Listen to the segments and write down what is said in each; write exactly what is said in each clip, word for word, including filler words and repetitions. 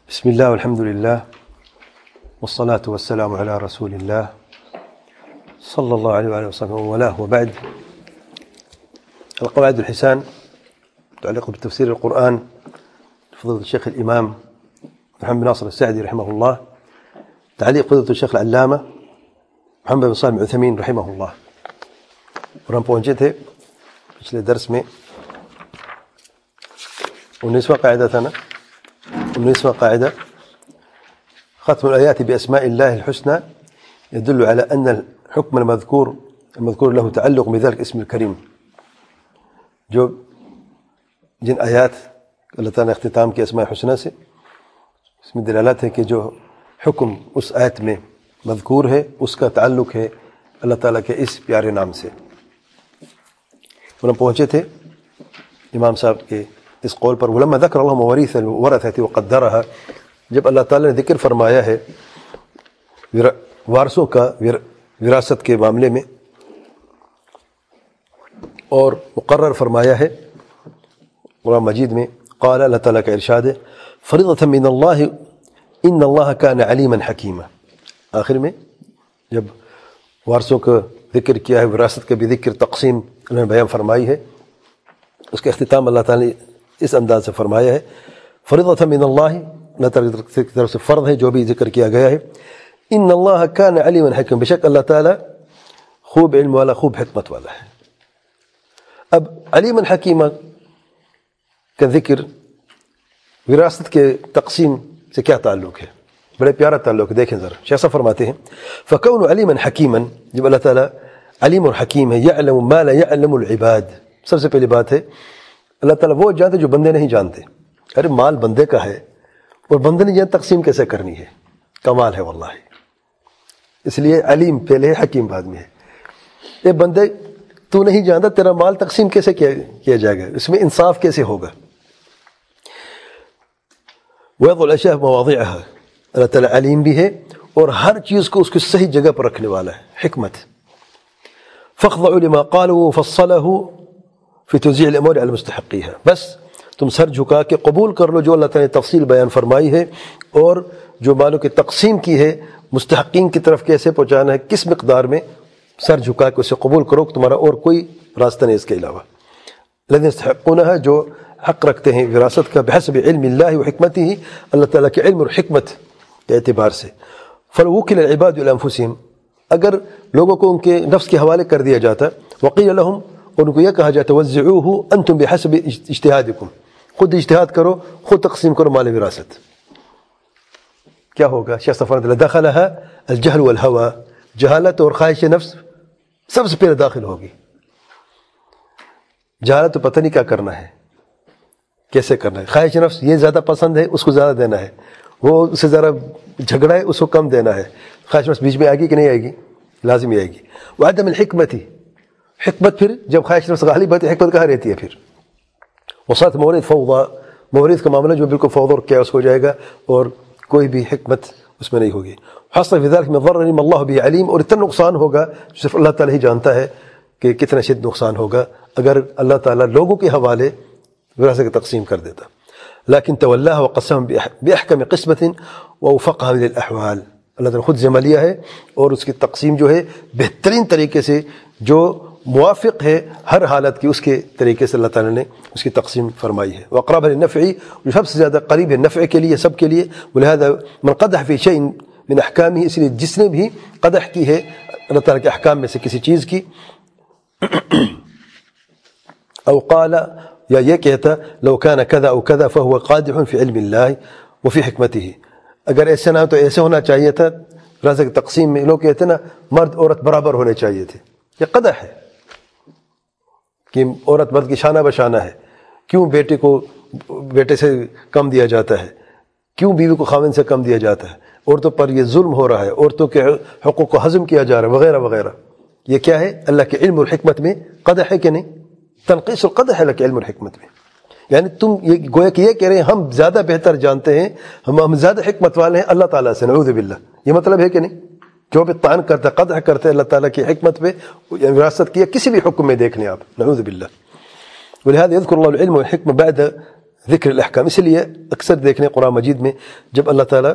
بسم الله والحمد لله والصلاة والسلام على رسول الله صلى الله عليه وآله وصحبه وله وبعد. القواعد الحسان تعلق بتفسير القرآن فضيلة الشيخ الإمام محمد بن ناصر السعدي رحمه الله، تعليق فضيلة الشيخ العلامة محمد بن صالح العثيمين رحمه الله. اور ہم پہنچے تھے پچھلے درس میں انیسواں قاعدہ تھا نا انیسواں قاعدة ختم الآيات بأسماء الله الحسنى يدل على أن الحكم المذكور المذكور له تعلق بذلك اسم الكريم. جو جن آیات اللہ تعالیٰ نے اختتام کی اسماء حسنہ سے، اس میں دلالت ہے کہ جو حکم اس آیت میں مذکور ہے اس کا تعلق ہے اللہ تعالیٰ کے اس پیارے نام سے. اور ہم پہنچے تھے امام صاحب کے اس قول پر، ولما ذکر اللہ مواريث الورثة وقدرها، جب اللہ تعالیٰ نے ذکر فرمایا ہے وارثوں کا وراثت کے معاملے میں اور مقرر فرمایا ہے قرآن مجید میں، قال اللہ تعالیٰ کا ارشاد ہے فریضۃ من اللہ ان اللہ کان علیما حکیما. آخر میں جب وارثوں کا ذکر کیا ہے، وراثت کا بھی ذکر، تقسیم انہوں نے بیان فرمائی ہے، اس کا اختتام اللہ تعالیٰ نے اس انداز سے فرمایا ہے فریضۃ من اللہ، اللہ تعالیٰ کی طرف سے فرض ہے جو بھی ذکر کیا گیا ہے. ان اللہ کان علیما حکیما، بے شک اللہ تعالیٰ خوب علم والا، خوب حکمت والا ہے. اب علیما حکیما کا ذکر وراثت کے تقسیم سے کیا تعلق ہے؟ بڑے پیارا تعلق ہے، دیکھیں ذرا. شیخ فرماتے ہیں فکون علیما حکیما، جب اللہ تعالیٰ علیم اور حکیم ہے، یعلم ما لا یعلم العباد، سب سے پہلی بات ہے اللہ تعالیٰ وہ جانتے جو بندے نہیں جانتے. ارے مال بندے کا ہے اور بندے نے جان تقسیم کیسے کرنی ہے، کمال ہے واللہ. اس لیے علیم پہلے ہے، حکیم بعد میں ہے. اے بندے تو نہیں جانتا تیرا مال تقسیم کیسے کیا جائے گا، اس میں انصاف کیسے ہوگا. وَيَضُعُ الْأَشْيَاءَ مَوَاضِعَهَا، اللہ تعالیٰ علیم بھی ہے اور ہر چیز کو اس کی صحیح جگہ پر رکھنے والا ہے، حکمت. فَخْضَعُوا لِمَا قَالُوا وَفَصَّلَهُ فِي تَوْزِيعِ الْأُمُورِ عَلَى مُسْتَحِقِّهَا. بس تم سر جھکا کے قبول کر لو جو اللہ تعالیٰ نے تفصیل بیان فرمائی ہے اور جو مالوں کی تقسیم کی ہے مستحقین کی طرف کیسے پہنچانا ہے، کس مقدار میں، سر جھکا کے اسے قبول کرو کہ تمہارا اور کوئی راستہ نہیں اس کے علاوہ. الذين يستحقونها، جو حق رکھتے ہیں وراثت کا، بحسب علم اللہ و حکمتہ، اللہ تعالیٰ کے علم اور حکمت کے اعتبار سے. فلو وکل العباد الى انفسهم، اگر لوگوں کو ان کے نفس کے حوالے کر دیا جاتا، وقیل لهم، اور ان کو یہ کہا جاتا وزعوه انتم بحسب اجتہادکم، خود اجتہاد کرو، خود تقسیم کرو مال وراثت، کیا ہوگا؟ شیخ صفوان لدخلها الجهل والهوى، جہالت اور خواہش نفس سب سے پہلے داخل ہوگی. جہالت تو پتہ نہیں کیا کرنا ہے، کیسے کرنا ہے. خواہش نفس یہ زیادہ پسند ہے، اس کو زیادہ دینا ہے، وہ اس سے ذرا جھگڑا ہے، اس کو کم دینا ہے. خواہش نفس بیچ میں آئے گی کہ نہیں آئے گی؟ لازمی آئے گی. وعدم الحکمت، حکمت پھر جب خواہش نفس غالب ہوتی ہے حکمت کہاں رہتی ہے پھر؟ وصارت مورد فوضى، مورد کا معاملہ جو بالکل فوضى اور کیاس ہو جائے گا اور کوئی بھی حکمت اس میں نہیں ہوگی. حصل في ذلك من ضرر ما الله به عليم، اور اتنا نقصان ہوگا صرف اللہ تعالیٰ ہی جانتا ہے کہ کتنا شدید نقصان ہوگا اگر اللہ تعالیٰ لوگوں کے حوالے وراثت کی تقسیم کر دیتا. لیکن تولاها وقسم باحکم قسمت ووفقها للاحوال، اللہ تعالیٰ خود ذمہ لیا ہے اور اس کی تقسیم جو ہے بہترین طریقے سے جو موافق ہے ہر حالت کی، اس کے طریقے سے اللہ تعالیٰ نے اس کی تقسیم فرمائی ہے. واقرب للنفع، جو سب سے زیادہ قریب ہے نفع کے لیے، سب کے لیے. ولہذا من قدح في شيء من احکامہ، اس لیے جس نے بھی قدح کی ہے اللہ تعالیٰ کے احکام میں سے کسی چیز کی، او قال، یا یہ کہتا لو كان كذا او كذا فهو قادح في علم الله وفي حکمته، اگر ایسا نہ ہو تو ایسے ہونا چاہیے تھا. وراثت کی تقسیم میں لوگ کہتے ہیں نا مرد عورت برابر ہونے چاہیے تھے، یہ قدح ہے کہ عورت مرد کی شانہ بشانہ ہے. کیوں بیٹے کو بیٹے سے کم دیا جاتا ہے، کیوں بیوی کو خاوند سے کم دیا جاتا ہے، عورتوں پر یہ ظلم ہو رہا ہے، عورتوں کے حقوق کو ہضم کیا جا رہا ہے، وغیرہ وغیرہ. یہ کیا ہے؟ اللہ کے علم اور حکمت میں قدح ہے کہ نہیں؟ تنقیص القدح ہے اللہ کے علم اور حکمت میں. یعنی تم یہ گویا کہ یہ کہہ رہے ہیں ہم زیادہ بہتر جانتے ہیں، ہم ہم زیادہ حکمت والے ہیں اللہ تعالیٰ سے، نعوذ باللہ. یہ مطلب ہے کہ نہیں؟ جو بھی طعن کرتا ہے، قدح کرتے ہیں اللہ تعالیٰ کی حکمت پہ، وراثت کی کسی بھی حکم میں دیکھ لیں آپ، نعوذ باللہ. ولهذا يذكر الله العلم والحكمة بعد ذکر الاحکام. اس لیے اکثر دیکھنے قرآن مجید میں جب اللہ تعالیٰ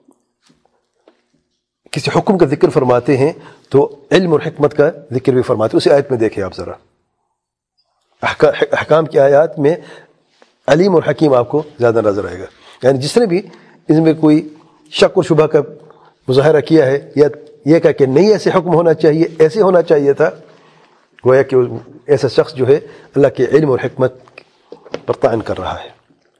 کسی حکم کا ذکر فرماتے ہیں تو علم اور حکمت کا ذکر بھی فرماتے ہیں. اسی آیت میں دیکھیں آپ ذرا, احکام کی آیات میں علیم اور حکیم آپ کو زیادہ نظر آئے گا. یعنی جس نے بھی اس میں کوئی شک اور شبہ کا مظاہرہ کیا ہے یا یہ کہا کہ نہیں ایسے حکم ہونا چاہیے, ایسے ہونا چاہیے تھا, گویا کہ ایسا شخص جو ہے اللہ کے علم اور حکمت پر طعن کر رہا ہے.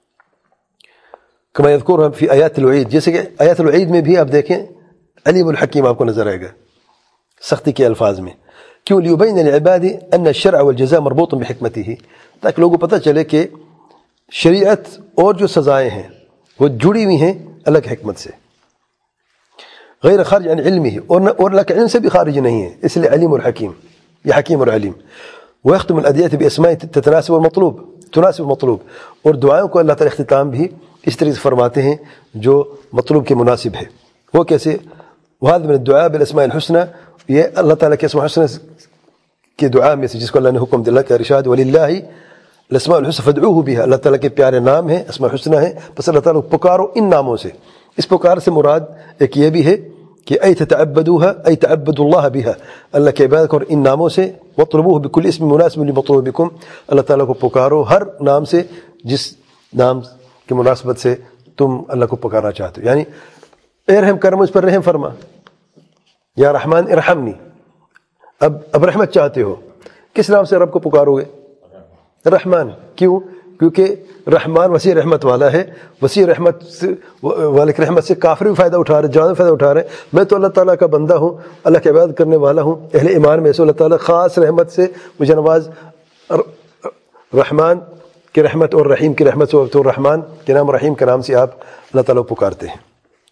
کما یذکر فی آیات الوعید, جیسے کہ آیات الوعید میں بھی آپ دیکھیں علیم الحکیم آپ کو نظر آئے گا سختی کے الفاظ میں. کیوں؟ لیبین للعباد ان الشرع والجزاء مربوط بحکمته, تاکہ لوگوں کو پتہ چلے کہ شریعت اور جو سزائیں ہیں وہ جڑی ہوئی ہیں الگ حکمت سے, غیر خارج عن علمه, اور اللہ کے علم سے بھی خارج نہیں ہے, اس لیے علیم الحکیم, یہ حکیم اور علیم. ويختم الادعیہ باسماء تتناسب المطلوب تناسب المطلوب, اور دعاؤں کو اللہ تعالی اختتام بھی اس طرح سے فرماتے ہیں جو مطلوب کے مناسب ہے. وہ کیسے؟ وهذا من الدعاء بالاسماء الحسنى, یہ اللہ تعالیٰ کے اسماء الحسنى کی دعا میں سے جس کو اللہ نے حکم دیا, اللہ کا ارشاد وللہ الاسماء الحسنى فادعوه بها, اللہ تعالیٰ کے پیارے نام ہیں, اسماء الحسنى ہیں, بس اللہ تعالیٰ کو پکارو ان ناموں سے. اس پکار سے مراد ایک یہ بھی ہے کہ ای تتعبدوها ای تعبدوا اللہ بها, اللہ کی عبادت کرو ان ناموں سے. واطلبوه بكل اسم مناسب لمطلوبكم, اللہ تعالیٰ کو پکارو ہر نام سے جس نام کی مناسبت سے تم اللہ کو پکارنا چاہتے ہو. یعنی اے رحم کر مجھ پر رحم فرما, یا رحمان ارحمنی. اب اب رحمت چاہتے ہو, کس نام سے رب کو پکارو گے؟ رحمان. کیوں؟ کیونکہ رحمان وسیع رحمت والا ہے, وسیع رحمت سے والے کی رحمت سے کافر بھی فائدہ اٹھا رہے, جان فائدہ اٹھا رہے. میں تو اللہ تعالیٰ کا بندہ ہوں, اللہ کی عبادت کرنے والا ہوں, اہل ایمان میں سے اللہ تعالیٰ خاص رحمت سے مجھے نواز. رحمان کی رحمت اور رحیم کی رحمت سے, تو رحمان کے نام رحیم کے نام سے آپ اللہ تعالیٰ کو پکارتے ہیں.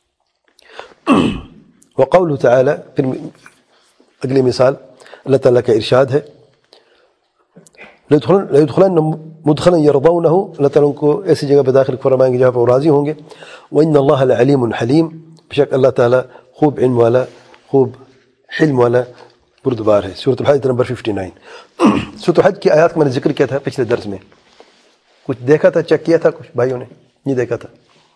وقوله تعالی, پھر اگلی مثال اللہ تعالیٰ کا ارشاد ہے لَيُدْخُلَنَّ مُدْخَلًا يَرْضَوْنَهُ, اللہ تعالیٰ ان کو ایسی جگہ پہ داخل فرمائیں گے جہاں پہ وہ راضی ہوں گے. وَإِنَّ اللَّهَ لَعَلِيمٌ حَلِيمٌ, بشک اللہ تعالیٰ خوب علم والا, خوب حلم والا, بردبار ہے. سورۃ الحج نمبر उनسٹھ. سورۃ الحج کی آیات کا میں نے ذکر کیا تھا پچھلے درس میں, کچھ دیکھا تھا, چیک کیا تھا کچھ بھائیوں نے؟ نہیں دیکھا تھا,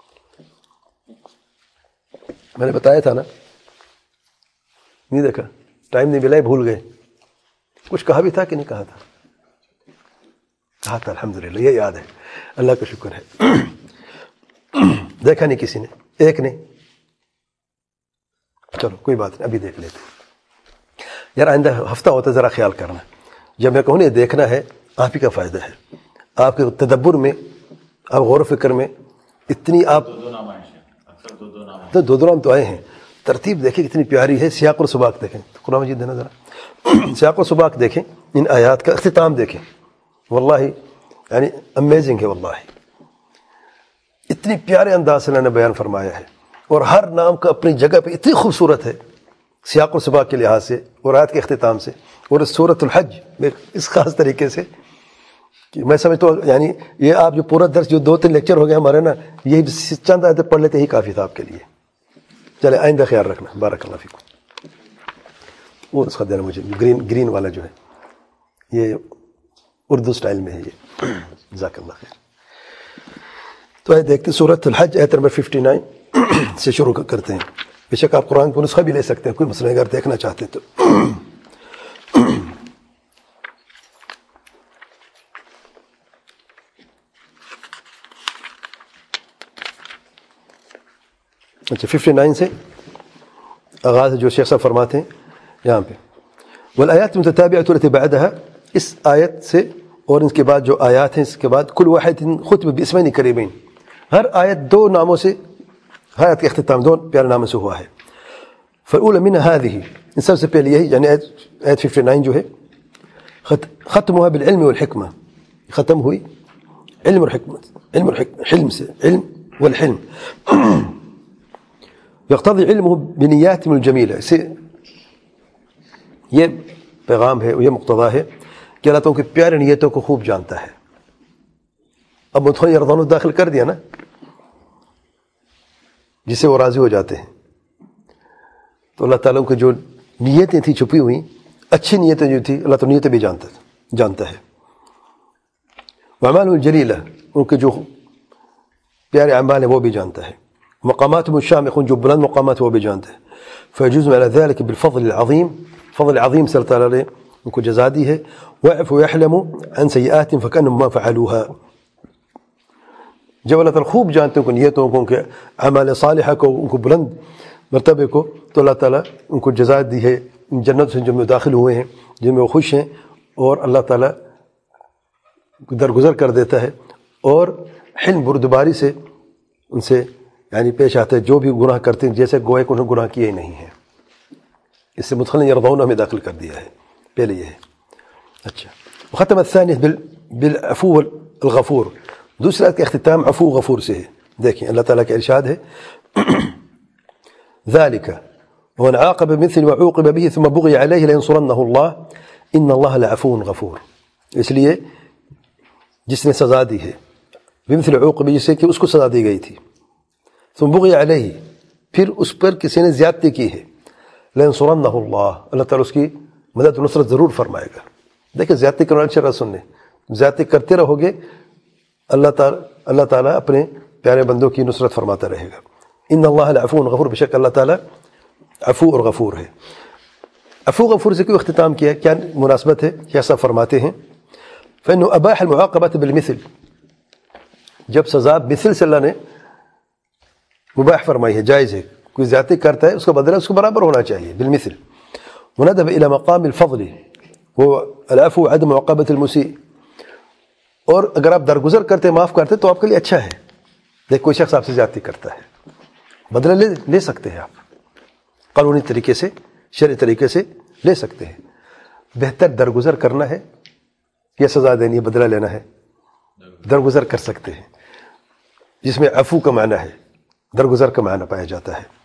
میں نے بتایا تھا نا, نہیں دیکھا, ٹائم نہیں ملا, بھول گئے. کچھ کہا بھی تھا کہ نہیں کہا تھا؟ کہا تھا, الحمدللہ, یہ یاد ہے, اللہ کا شکر ہے. دیکھا نہیں کسی نے, ایک نے, چلو کوئی بات نہیں, ابھی دیکھ لیتے. یار آئندہ ہفتہ ہوتا ذرا خیال کرنا, جب میں کہوں یہ دیکھنا ہے, آپ ہی کا فائدہ ہے, آپ کے تدبر میں, آپ غور و فکر میں اتنی, آپ تو دو دو نام تو آئے ہیں. ترتیب دیکھیں کتنی پیاری ہے, سیاق اور سباق دیکھیں, قرآن مجید دینا ذرا, سیاق و سباق دیکھیں, ان آیات کا اختتام دیکھیں, واللہ یعنی امیزنگ ہے, واللہ اتنی پیارے انداز سے اللہ نے بیان فرمایا ہے, اور ہر نام کا اپنی جگہ پہ اتنی خوبصورت ہے سیاق و سباق کے لحاظ سے اور آیات کے اختتام سے. اور اس سورۃ الحج میں اس خاص طریقے سے کہ میں سمجھتا ہوں یعنی یہ آپ جو پورا درس جو دو تین لیکچر ہو گئے ہمارے نا, یہی چند آیتیں پڑھ لیتے ہی کافی تھا آپ کے لیے. چلے آئندہ خیال رکھنا, بارک اللہ فیکم. وہ اس کا دینا مجھے, گرین گرین والا جو ہے یہ اردو سٹائل میں ہے یہ, جزاک اللہ خیر. تو آئے دیکھتے سورۃ الحج آیت نمبر उनسٹھ سے شروع کرتے ہیں. بے شک آپ قرآن کو نسخہ بھی لے سکتے ہیں, کوئی مسئلہ اگر دیکھنا چاہتے ہیں تو. اچھا उनسٹھ سے آغاز ہے جو شیخ صاحب فرماتے ہیں یہاں پہ, والآیات متتابعۃ التي بعدها, اس آیت سے اور اس کے بعد جو آیات ہیں اس کے بعد, کل واحد ختم باسمین قریبین, ہر آیت دو ناموں سے, ہر آیت کا اختتام دو پیارے ناموں سے ہوا ہے. فالأولى من هذه, ان سب سے پہلے یہی یعنی آیت उनسٹھ جو ہے ختمها بالعلم والحکمہ, ختم ہوئی علم اور حکمت, علم اور حلم سے, علم والحلم. یقتضی علمه بنیاتهم الجمیلہ, اسے یہ پیغام ہے, یہ مقتضا ہے کہ اللہ تعالیٰ کی پیارے نیتوں کو خوب جانتا ہے. اب مدخل یرضون داخل کر دیا نا, جسے وہ راضی ہو جاتے ہیں, تو اللہ تعالیٰ کی جو نیتیں تھیں چھپی ہوئی, اچھی نیتیں جو تھی, اللہ تعالیٰ نیتیں بھی جانتا جانتا ہے. وَأَعْمَالُهُ الْجَلِيلَةُ, ان کے جو پیارے اعمال ہیں وہ بھی جانتا ہے. مقاماتهم الشامخ جو بلند مقامات وہ بھی جانتا ہے. فيجوز على ذلك بالفضل العظيم فضل عظيم صلی اللہ علیہ ان کو جزا دی ہے. ويعفو ويحلم عن سيئات فكأنهم ما فعلوها. جب اللہ تعالیٰ خوب جانتے ہیں ان نیتوں کو، ان کے اعمال صالحہ کو، ان کو بلند مرتبے کو، تو اللہ تعالیٰ ان کو جزا دی ہے ان جنت سے جن میں داخل ہوئے ہیں، جن میں وہ خوش ہیں، اور اللہ تعالیٰ درگزر کر دیتا ہے اور حلم بردباری سے ان سے یعنی پیش آتا ہے جو بھی گناہ کرتے ہیں جیسے گوئے کہ انہوں نے گناہ کیے ہی نہیں ہیں. اس سے مدخل یرضون میں داخل کر دیا ہے. پہلے یہ ہے. اچھا، ختم الثاني بالعفو الغفور. دوسرا کا اختتام عفو غفور سے ہے. دیکھیں اللہ تعالیٰ کا ارشاد ہے ذلك ومن عاقب بمثل ما عوقب به ثم بغي عليه لينصرنه الله ان الله لعفو غفور. اس لیے جس نے سزا دی ہے بمثل عوقب جسے کہ اس کو سزا دی گئی تھی، ثم بغي عليه پھر اس پر کسی نے زیادتی کی ہے، لينصرنه الله اللہ تعالیٰ اس کی مدد و نصرت ضرور فرمائے گا. دیکھیں زیادتی کرنے والا شرع سننے زیادتی کرتے رہو گے اللہ تعالیٰ اللہ تعالیٰ اپنے پیارے بندوں کی نصرت فرماتا رہے گا. ان اللہ لعفو غفور، بے شک اللہ تعالیٰ عفو اور غفور ہے. عفو غفور سے کیوں اختتام کیا ہے، کیا مناسبت ہے؟ ایسا فرماتے ہیں فإنه أباح المعاقبة بالمثل. جب سزا مثل سے اللہ نے مباح فرمائی ہے، جائز ہے، کوئی زیادتی کرتا ہے اس کا بدلہ اس کو برابر ہونا چاہیے بالمثل. وندب إلى مقام الفضل وہ العفو عدم معاقبة المسيء. اور اگر آپ درگزر کرتے معاف کرتے تو آپ کے لیے اچھا ہے. دیکھ کوئی شخص آپ سے زیادتی کرتا ہے، بدلہ لے لے سکتے ہیں، آپ قانونی طریقے سے شرعی طریقے سے لے سکتے ہیں. بہتر درگزر کرنا ہے یا سزا دینی ہے، بدلہ لینا ہے؟ درگزر کر سکتے ہیں، جس میں عفو کا معنی ہے، درگزر کا معنی پایا جاتا ہے.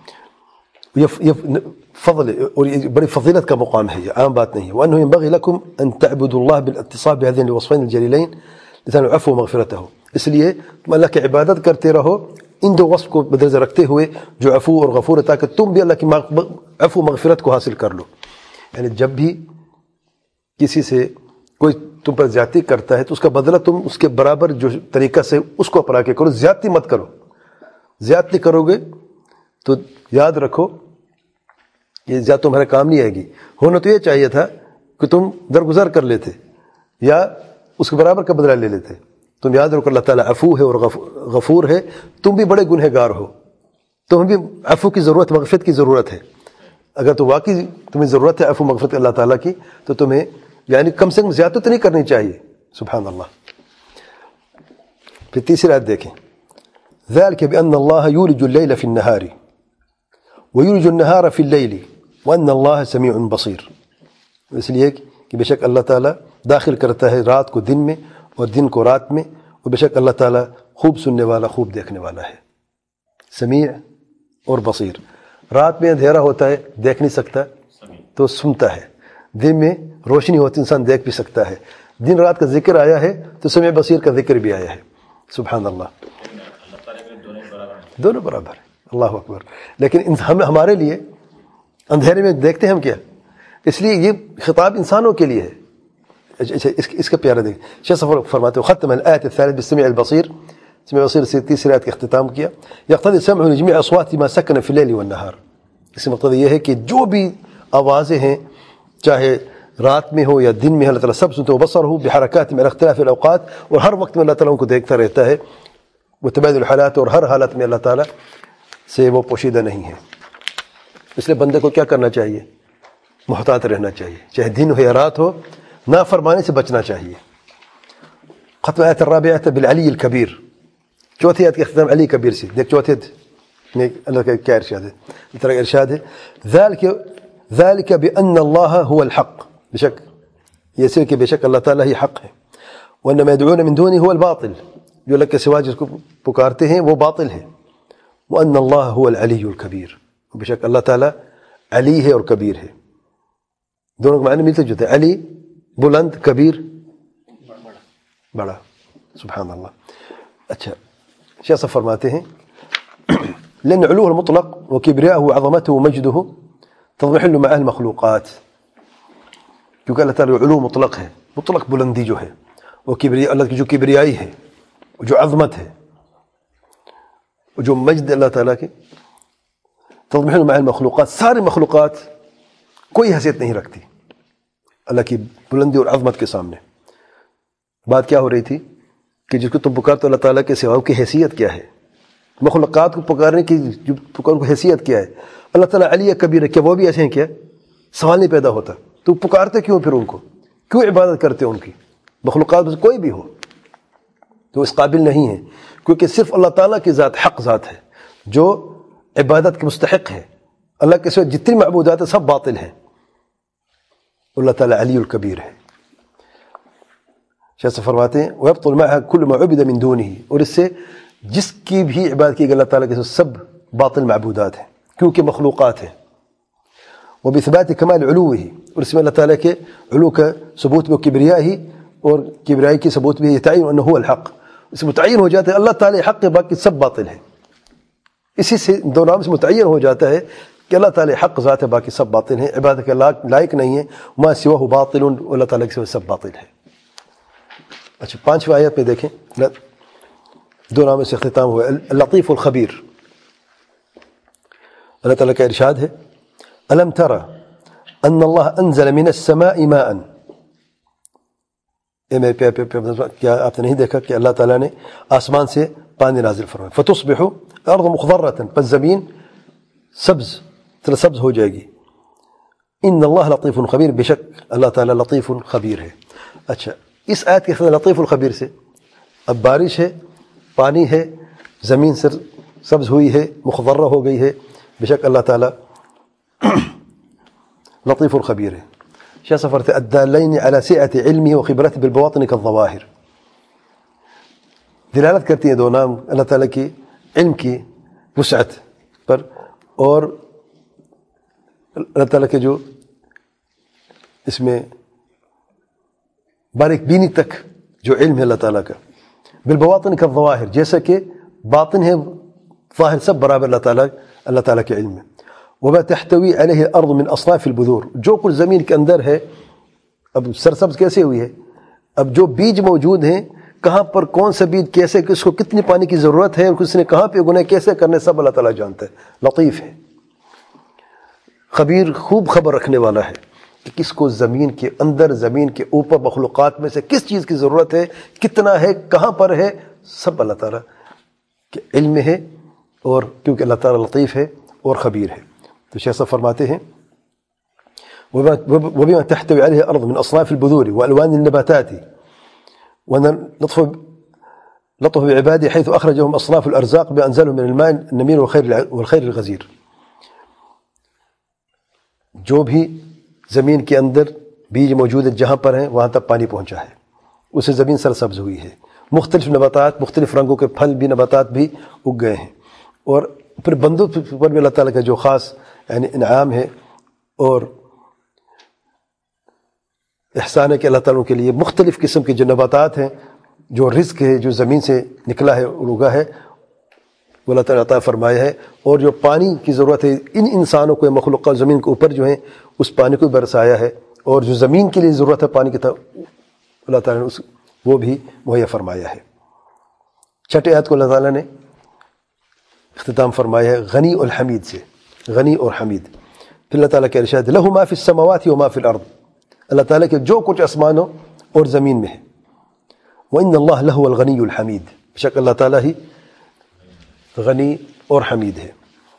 یہ فضل اور یہ بڑی فضیلت کا مقام ہے، یہ عام بات نہیں ہے. وأنه ينبغي لكم أن تعبدوا الله بالاتصال بهذين الوصفين الجليلين لتنالوا العفو ومغفرته. اس لیے تم اللہ کی عبادت کرتے رہو ان دو وصف کو بدرجہ رکھتے ہوئے جو عفو اور غفور ہے، تاکہ تم بھی اللہ کی عفو مغفرت کو حاصل کر لو. یعنی جب بھی کسی سے کوئی تم پر زیادتی کرتا ہے تو اس کا بدلہ تم اس کے برابر جو طریقہ سے اس کو اپنا کے کرو، زیادتی مت کرو. زیادتی کرو گے تو یاد رکھو یہ زیادہ تمہارے کام نہیں آئے گی. ہونا تو یہ چاہیے تھا کہ تم درگزر کر لیتے یا اس کے برابر کا بدلہ لے لیتے. تم یاد رکھو اللہ تعالیٰ عفو ہے اور غفور ہے. تم بھی بڑے گنہگار ہو، تمہیں بھی عفو کی ضرورت، مغفرت کی ضرورت ہے. اگر تو واقعی تمہیں ضرورت ہے عفو مغفرت اللہ تعالیٰ کی تو تمہیں یعنی کم سے کم زیادت نہیں کرنی چاہیے. سبحان اللہ. پھر تیسری آیت دیکھیں ذلك بأن الله يولج الليل في النهار ويولج النهار في الليل وأن الله سميع بصير. اس لیے کہ بے شک اللہ تعالیٰ داخل کرتا ہے رات کو دن میں اور دن کو رات میں، اور بے شک اللہ تعالیٰ خوب سننے والا خوب دیکھنے والا ہے. سمیع اور بصیر. رات میں اندھیرا ہوتا ہے دیکھ نہیں سکتا تو سنتا ہے، دن میں روشنی ہوتی انسان دیکھ بھی سکتا ہے. دن رات کا ذکر آیا ہے تو سمیع بصیر کا ذکر بھی آیا ہے. سبحان اللہ. دونوں برابر ہیں. اللہ اکبر. لیکن ہم ہمارے لیے اندھیرے میں دیکھتے ہیں ہم کیا، اس لیے یہ خطاب انسانوں کے لیے ہے. اس کا پیارا دیکھ شیخ صفر فرماتے ہیں ختم الآیت الثالث بالسميع البصير. سميع البصير سے تیسری آیت کا اختتام کیا. يقتضي السمع لجميع أصوات ما سكن في الليل والنهار. اس کا مقصد یہ ہے کہ جو بھی آوازیں ہیں چاہے رات میں ہو یا دن میں، اللہ تعالیٰ سب سنتے ہو. بصر ہو بحرکات میں اختلاف الاوقات، اور ہر وقت میں اللہ تعالیٰ ان کو دیکھتا رہتا ہے. وہ تبادل الحالات، اور ہر حالت میں اللہ تعالیٰ سے وہ پوشیدہ نہیں ہے. اس لیے بندے کو کیا کرنا چاہیے؟ محتاط رہنا چاہیے، چاہے دن ہو یا رات ہو، نافرمانی سے بچنا چاہیے. ختم آیت الرابعہ بالعلی الکبیر. چوتھی آیت کا اختتام علی کبیر سے. دیکھ چوتھے میں اللہ کا کیا ارشاد ہے؟ اس طرح ارشاد ہے ذالک ذالک بأن اللہ هو الحق. بے شک یہ سے کہ بے شک اللہ تعالیٰ ہی حق ہے. وانما يدعون من دونه هو الباطل. جو اللہ کے سوا جس کو پکارتے ہیں وہ باطل ہے. وان اللہ هو العلی الکبیر. بے شک اللہ تعالیٰ علی ہے اور کبیر ہے. دونوں کے معنی ملتے جلتے ہیں. علی بلند، کبیر بڑا. سبحان اللہ. اچھا شیخ صاحب فرماتے ہیں لأن علوه المطلق وكبرياءه وعظمته ومجده تضمحل مع المخلوقات. کیونکہ اللہ تعالیٰ علو مطلق ہے، مطلق بلندی جو ہے، وہ کبریا اللہ کی جو کبریائی ہے، جو عظمت ہے، جو مجد اللہ تعالیٰ کی تضمحل مع المخلوقات، سارے مخلوقات کوئی حیثیت نہیں رکھتی اللہ کی بلندی اور عظمت کے سامنے۔ بات کیا ہو رہی تھی کہ جس کو تم پکارتے اللہ تعالیٰ کے سوا کی حیثیت کیا ہے، مخلوقات کو پکارنے کی جو پکار کو حیثیت کیا ہے۔ اللہ تعالیٰ علی کبیر ہے، کیا وہ بھی ایسے ہیں؟ کیا سوال نہیں پیدا ہوتا؟ تو پکارتے کیوں پھر ان کو؟ کیوں عبادت کرتے ان کی؟ مخلوقات میں کوئی بھی ہو تو اس قابل نہیں ہے، کیونکہ صرف اللہ تعالیٰ کی ذات حق ذات ہے جو عبادت کے مستحق ہے۔ اللہ کے سوا جتنی معبودات ہیں سب باطل ہیں، اللہ تعالیٰ علی الکبیر ہے۔ شیخ فرماتے ہیں وَيَبْطُلْ مَعَهَا كُلُّ مَا عُبِدَ مِن دُونِهِ، اور اس سے جس کی بھی عبادت کی گئی اللہ تعالیٰ کے سوا سب باطل معبودات ہیں کیونکہ مخلوقات ہیں۔ وَبِثْبَاتِ كَمَالِ عُلُوِّهِ، اور اس میں اللہ تعالیٰ کے علو کا ثبوت میں کبریائی اور کبریائی کی ثبوت بھی یتعین انه هو الحق، اس سے متعین ہو جاتا ہے اللہ تعالیٰ حق ہے، باقی سب باطل ہے۔ اسی سے دو نام سے متعین ہو جاتا ہے کہ اللہ تعالیٰ حق ذات ہے، باقی سب باطل ہیں، عبادت کے لائق نہیں ہے۔ ما سواه باطل، اللہ تعالیٰ کے سوا سب باطل ہے۔ اچھا پانچویں آیت پہ دیکھیں، دو ناموں سے اختتام ہوا اللطیف الخبیر۔ اللہ تعالیٰ کا ارشاد ہے الم تر ان اللہ انزل من السماء ماء، اے میرے پیارے پیغمبر کیا آپ نے نہیں دیکھا کہ اللہ تعالیٰ نے آسمان سے پانی نازل فرمایا، فتصبح الارض مخضرۃ، پس زمین سبز طرح سبز ہو جائے گی۔ ان اللہ لطیف خبیر، بے شک اللہ تعالیٰ لطیف خبیر ہے۔ اچھا اس آیت کے خلاف لطیف الخبیر سے اب بارش ہے، پانی ہے، زمین سر سبز ہوئی ہے، مخضرہ ہو گئی ہے، بے شک اللہ تعالیٰ لطیف الخبیر ہے۔ شاہ سفر تھے الدالین علی سعۃ علمہ وخبرتہ بالبواطن کالظواہر، دلالت کرتی ہیں دو نام اللہ تعالیٰ کی علم کی وسعت پر اور اللہ تعالیٰ کے جو اس میں باریک بینی تک جو علم ہے اللہ تعالیٰ کا، بالبواطن کالظواہر، جیسا کہ باطن ہے ظاہر سب برابر اللہ تعالیٰ اللہ تعالیٰ کے علم میں۔ وما تحتوی علیہ الارض من اصناف البذور، جو کچھ زمین کے اندر ہے، اب سرسبز کیسے ہوئی ہے، اب جو بیج موجود ہیں کہاں پر کون سا بیج کیسے، کس کو کتنی پانی کی ضرورت ہے، کس نے کہاں پہ اگنا ہے، کیسے کرنے، سب اللہ تعالیٰ جانتا ہے، لطیف ہے، خبیر خوب خبر رکھنے والا ہے کہ کس کو زمین کے اندر زمین کے اوپر مخلوقات میں سے کس چیز کی ضرورت ہے، کتنا ہے، کہاں پر ہے، سب اللہ تعالیٰ کے علم میں ہے، اور کیونکہ اللہ تعالیٰ لطیف ہے اور خبیر ہے۔ تو شیخ صاحب فرماتے ہیں وبما تحتوي عليه الأرض من أصناف البذور وألوان النباتات ولطف لطف بعباده حيث أخرجهم أصناف الأرزاق بأنزلهم من الماء النمير والخير والخير الغزير، جو بھی زمین کے اندر بیج موجود ہے جہاں پر ہیں وہاں تک پانی پہنچا ہے، اسے زمین سرسبز ہوئی ہے، مختلف نباتات مختلف رنگوں کے پھل بھی نباتات بھی اگ گئے ہیں، اور پھر بندوں پر بھی اللہ تعالیٰ کا جو خاص یعنی انعام ہے اور احسان ہے کہ اللہ تعالیٰ کے لیے مختلف قسم کے جو نباتات ہیں، جو رزق ہے جو زمین سے نکلا ہے اور اگا ہے وہ اللہ تعالیٰ عطا فرمایا ہے، اور جو پانی کی ضرورت ہے ان انسانوں کو مخلوقات زمین کے اوپر جو ہیں اس پانی کو برسایا ہے، اور جو زمین کے لیے ضرورت ہے پانی کی اللہ تعالیٰ نے اس وہ بھی مہیا فرمایا ہے۔ چھٹے آیت کو اللہ تعالیٰ نے اختتام فرمایا ہے غنی اور حمید سے، غنی اور حمید۔ پھر اللہ تعالیٰ کے ارشاد لہ ما فی السماوات و ما فی الارض، اللہ تعالیٰ کے جو کچھ آسمانوں اور زمین میں ہے، وَإِنَّ اللَّهَ لَهُوَ الْغَنِيُّ الْحَمِيدُ، بے شک اللہ تعالیٰ ہی غنی اور حمید ہے۔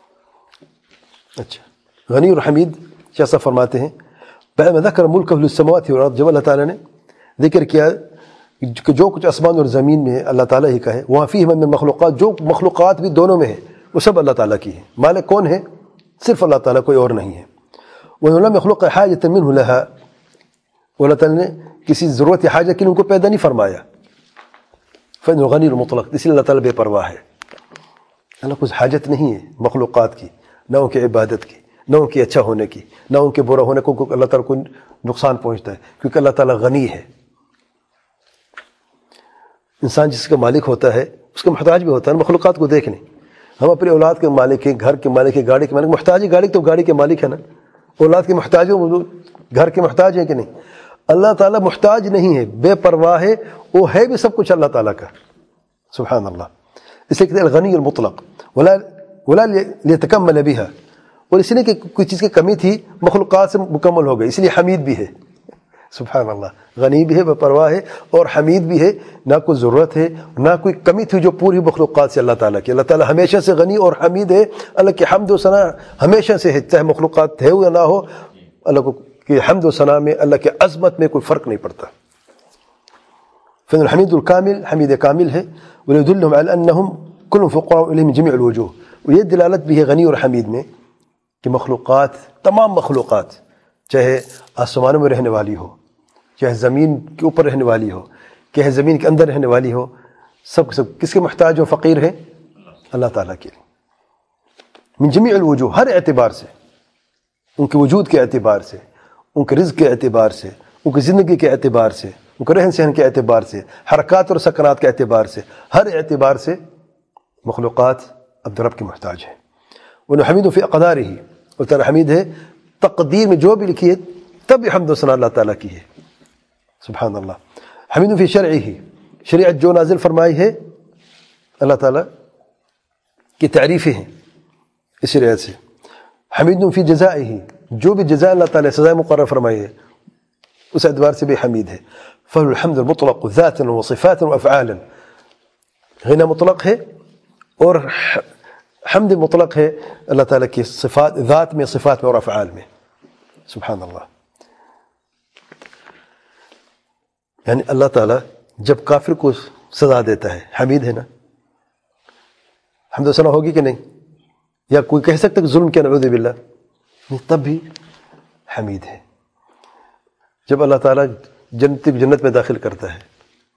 اچھا غنی اور حمید جیسا فرماتے ہیں بعد میں ذکر ملکہ للسماوات والارض، جب اللہ تعالیٰ نے ذکر کیا کہ جو کچھ آسمان اور زمین میں ہے اللہ تعالیٰ ہی کا ہے، وہاں فیہ من مخلوقات، جو مخلوقات بھی دونوں میں ہے وہ سب اللہ تعالیٰ کی ہے، مالک کون ہے؟ صرف اللہ تعالیٰ، کوئی اور نہیں ہے۔ وَإِنَّ لَمْ يَخْلُقْ حَاجَةً مِّنْهُ لَهَا، اللہ تعالیٰ نے کسی ضرورت یا حاجت کے لیے ان کو پیدا نہیں فرمایا، فَإِنَّهُ غَنِيٌّ مُطْلَقٌ، اس لیے اللہ تعالیٰ بے پرواہ ہے، اللہ کو حاجت نہیں ہے مخلوقات کی، نہ ان کی عبادت کی، نہ ان کے اچھا ہونے کی، نہ ان کے برا ہونے کو اللہ تعالیٰ کو نقصان پہنچتا ہے، کیونکہ اللہ تعالیٰ غنی ہے۔ انسان جس کا مالک ہوتا ہے اس کا محتاج بھی ہوتا ہے، مخلوقات کو دیکھ لیں، ہم اپنی اولاد کے مالک ہیں، گھر کے مالک ہیں، گاڑی کے مالک، محتاج ہے گاڑی تو گاڑی کے مالک ہے نا، اولاد کے محتاج ہو، گھر کے محتاج ہیں کہ نہیں؟ اللہ تعالیٰ محتاج نہیں ہے، بے پرواہ ہے، وہ ہے بھی سب کچھ اللہ تعالیٰ کا، سبحان اللہ۔ اس لیے کہتے ہیں الغنی المطلق ولا ولا لیتکمل بها، اور اس لیے کہ کوئی چیز کی کمی تھی مخلوقات سے مکمل ہو گئی، اس لیے حمید بھی ہے. سبحان اللہ، غنی بھی ہے، بے پرواہ ہے، اور حمید بھی ہے. نہ کوئی ضرورت ہے نہ کوئی کمی تھی جو پوری مخلوقات سے اللہ تعالیٰ کی. اللہ تعالیٰ ہمیشہ سے غنی اور حمید ہے. اللہ کی حمد و ثنا ہمیشہ سے ہے، چاہے مخلوقات ہے یا نہ ہو. اللہ کو کہ حمد و ثنا میں اللہ کی عظمت میں کوئی فرق نہیں پڑتا. فإن الحميد الكامل حمید کامل ہے. ويدلهم على أنهم كلهم فقراء إليه من جميع الوجوه. ويہ دلالت بھی ہے غنی اور حمید میں کہ مخلوقات، تمام مخلوقات، چاہے آسمانوں میں رہنے والی ہو، چاہے زمین کے اوپر رہنے والی ہو، چاہے زمین کے اندر رہنے والی ہو، سب سب کس کے محتاج و فقیر ہے؟ اللہ تعالیٰ کے. من جميع الوجوه، ہر اعتبار سے، ان کے وجود کے اعتبار سے، ان کے رزق کے اعتبار سے، ان کی زندگی کے اعتبار سے، ان کے رہن سہن کے اعتبار سے، حرکات اور سکنات کے اعتبار سے، ہر اعتبار سے مخلوقات عبد رب کے محتاج ہیں. وَنُحَمِدُ فِي أَقْدَارِهِ، اور تعالیٰ حمید ہے تقدیر میں جو بھی لکھی ہے تب بھی حمد و ثنا اللہ تعالیٰ کی ہے. سبحان اللہ. حمید فی شرعہ، شریعت جو نازل فرمائی ہے اللہ تعالیٰ کی تعریفیں ہیں اس شریعت سے. حمید فی جزائہ، جو بھی جزا اللہ تعالیٰ سزائے مقرر فرمائی ہے اس اعتبار سے بھی حمید ہے. فَهُوَ الْحَمْدُ الْمُطْلَقُ ذَاتًا وَصِفَاتًا وَأَفْعَالًا، غنی مطلق ہے اور حمد مطلق ہے اللہ تعالیٰ کی صفات، ذات میں، صفات میں اور افعال میں. سبحان اللہ. یعنی اللہ تعالیٰ جب کافر کو سزا دیتا ہے حمید ہے نا، حمد و ثنا ہوگی کہ نہیں؟ یا کوئی کہہ سکتا کہ ظلم کیا، نعوذ باللہ، تب بھی حمید ہے. جب اللہ تعالیٰ جنت جنت میں داخل کرتا ہے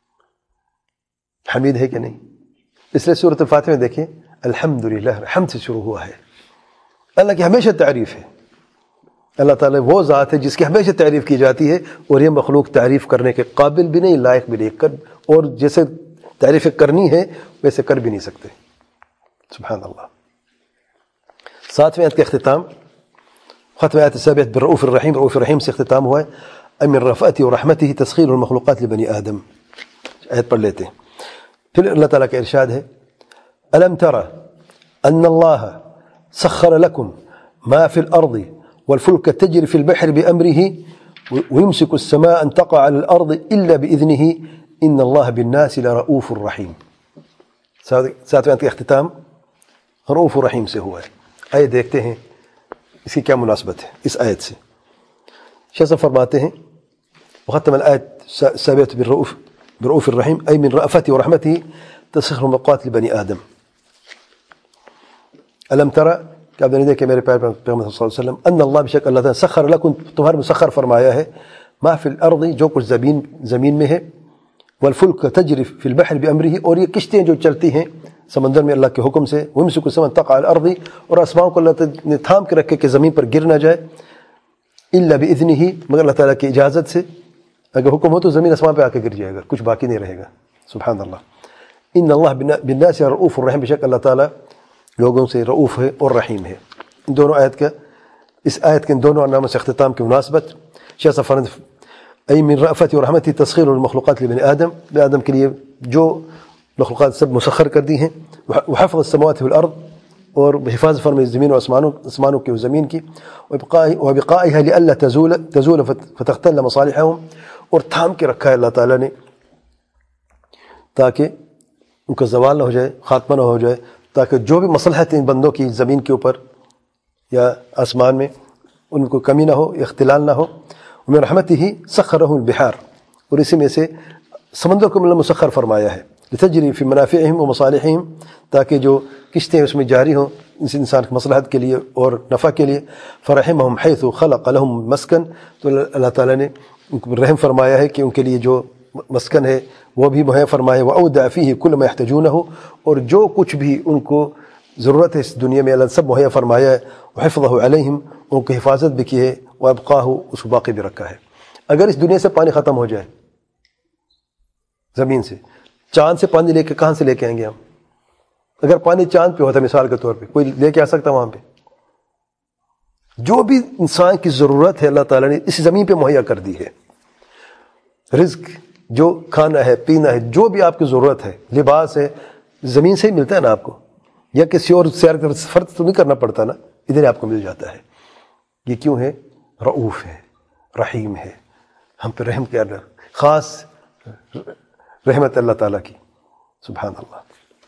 حمید ہے کہ نہیں؟ اس لیے سورۃ الفاتحہ میں دیکھیں الحمدللہ، حمد سے شروع ہوا ہے. اللہ کی ہمیشہ تعریف ہے. اللہ تعالیٰ وہ ذات ہے جس کی ہمیشہ تعریف کی جاتی ہے، اور یہ مخلوق تعریف کرنے کے قابل بھی نہیں، لائق بھی نہیں، کر اور جیسے تعریف کرنی ہے ویسے کر بھی نہیں سکتے. سبحان اللہ. ساتویں آیت کا اختتام، ختم آیت السابعۃ بالرؤوف الرحیم، رؤوف الرحیم سے اختتام ہوا ہے. ام من رفعته ورحمته تسخير المخلوقات لبني آدم. آیت پڑھ لیتے ہیں. پھر اللہ تعالیٰ کا ارشاد ہے ألم ترى أن الله سخر لكم ما في الأرض والفلك تجري في البحر بأمره ويمسك السماء أن تقع على الأرض إلا بإذنه إن الله بالناس لرؤوف رحيم. ساتویں آیت کا اختتام رؤوف رحیم سے ہوا ہے. آئے دیکھتے ہیں اس کی کیا مناسبت ہے اس آیت سے. شیخ صاحب فرماتے ہیں وختم الآیت السابعۃ بالرؤوف برؤوف الرحیم أي من رأفته ورحمته تسخر المخلوقات لبني آدم. الم ترى کہ آپ نے دیکھا میرے پیغمبر صلی اللہ علیہ وسلم ان اللہ بشک اللہ تعالیٰ سخر لکم تمہارے مسخر فرمایا ہے ما فی الارض جو کچھ زمین زمین میں ہے والفلک تجری فی البحر بامرہ اور یہ کشتیاں جو چلتی ہیں سمندر میں اللہ کے حکم سے ویمسک السماء تقع علی الارض اور آسمان کو اللہ تعالیٰ نے تھام کے رکھے کہ زمین پر گر نہ جائے الا باذنہ مگر اللہ تعالیٰ کی اجازت سے. اگر حکم ہو تو زمین آسمان پہ آ کے گر جائے گا، کچھ باقی نہیں رہے گا. سبحان اللہ. ان اللہ بالناس رؤوف الرحیم، بشک اللہ تعالیٰ لوگوں سے رؤوف ہے اور رحیم ہے. ان دونوں آیت کا اس آیت کے ان دونوں ناموں سے اختتام کی مناسبت شیخ صاحب فرماتے ای من رأفت و رحمتی تسخیر المخلوقات لبنی آدم، بنی آدم کے لیے جو مخلوقات سب مسخر کر دی ہیں. وحفظ السماوات والارض، اور حفاظت فرمائی زمین و آسمانوں آسمانوں کی و زمین کی. وبقائها لئلا تزول تزول فتختل مصالحهم، اور تھام کے رکھا ہے اللہ تعالیٰ نے تاکہ ان کا زوال نہ ہو جائے، خاتمہ نہ ہو جائے، تاکہ جو بھی مصلحت ہیں بندوں کی زمین کے اوپر یا آسمان میں ان کو کمی نہ ہو، اختلال نہ ہو. ومن رحمتہ سخرہ البحار، اور اسی میں سے سمندر کو مسخر فرمایا ہے لتجری فی منافعہم و مصالحہم، تاکہ جو کشتیں اس میں جاری ہوں اس انسان کی مصلحت کے لیے اور نفع کے لیے. فرحمہم حیث خلق لہم مسکن، تو اللہ تعالیٰ نے ان کو رحم فرمایا ہے کہ ان کے لیے جو مسکن ہے وہ بھی مہیا فرمائے. وأودع فیہ کل ما یحتاجونہ، اور جو کچھ بھی ان کو ضرورت ہے اس دنیا میں اللہ سب مہیا فرمایا ہے. وحفظہ علیہم، ان کی حفاظت بھی کی ہے. وابقاہ، اس کو باقی بھی رکھا ہے. اگر اس دنیا سے پانی ختم ہو جائے، زمین سے چاند سے پانی لے کے کہاں سے لے کے آئیں گے ہم؟ اگر پانی چاند پہ ہوتا مثال کے طور پہ کوئی لے کے آ سکتا وہاں پہ؟ جو بھی انسان کی ضرورت ہے اللہ تعالیٰ نے اس زمین پہ مہیا کر دی ہے. رزق، جو کھانا ہے، پینا ہے، جو بھی آپ کی ضرورت ہے، لباس ہے، زمین سے ہی ملتا ہے نا آپ کو، یا کسی اور سیارے کی طرف سفر تو نہیں کرنا پڑتا نا، ادھر آپ کو مل جاتا ہے. یہ کیوں ہے؟ رؤوف ہے، رحیم ہے، ہم پہ رحم کیا، خاص رحمت اللہ تعالیٰ کی. سبحان اللہ.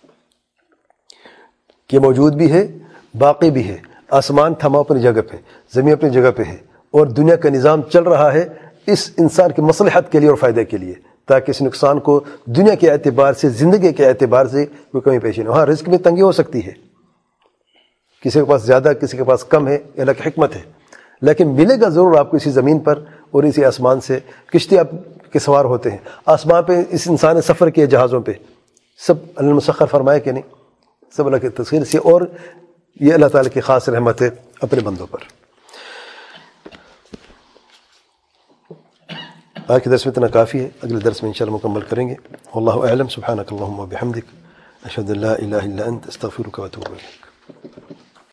کہ موجود بھی ہے، باقی بھی ہے. آسمان تھما اپنی جگہ پہ، زمین اپنی جگہ پہ ہے، اور دنیا کا نظام چل رہا ہے اس انسان کی مصلحت کے لیے اور فائدے کے لیے، تاکہ اس نقصان کو دنیا کے اعتبار سے، زندگی کے اعتبار سے کوئی کمی پیش نہیں. ہاں رزق میں تنگی ہو سکتی ہے، کسی کے پاس زیادہ کسی کے پاس کم ہے، اللہ کی حکمت ہے، لیکن ملے گا ضرور آپ کو اسی زمین پر اور اسی آسمان سے. کشتی آپ کے سوار ہوتے ہیں آسمان پہ، اس انسان نے سفر کیے جہازوں پہ، سب اللہ مسخر فرمائے کہ نہیں، سب اللہ کی تسخیر سے، اور یہ اللہ تعالیٰ کی خاص رحمت ہے اپنے بندوں پر. آج کے درس میں اتنا کافی ہے، اگلے درس میں انشاءاللہ مکمل کریں گے. واللہ اعلم. سبحانک اللہم و بحمدک، اشہد ان لا الہ الا انت، استغفرک و اتوب الیک.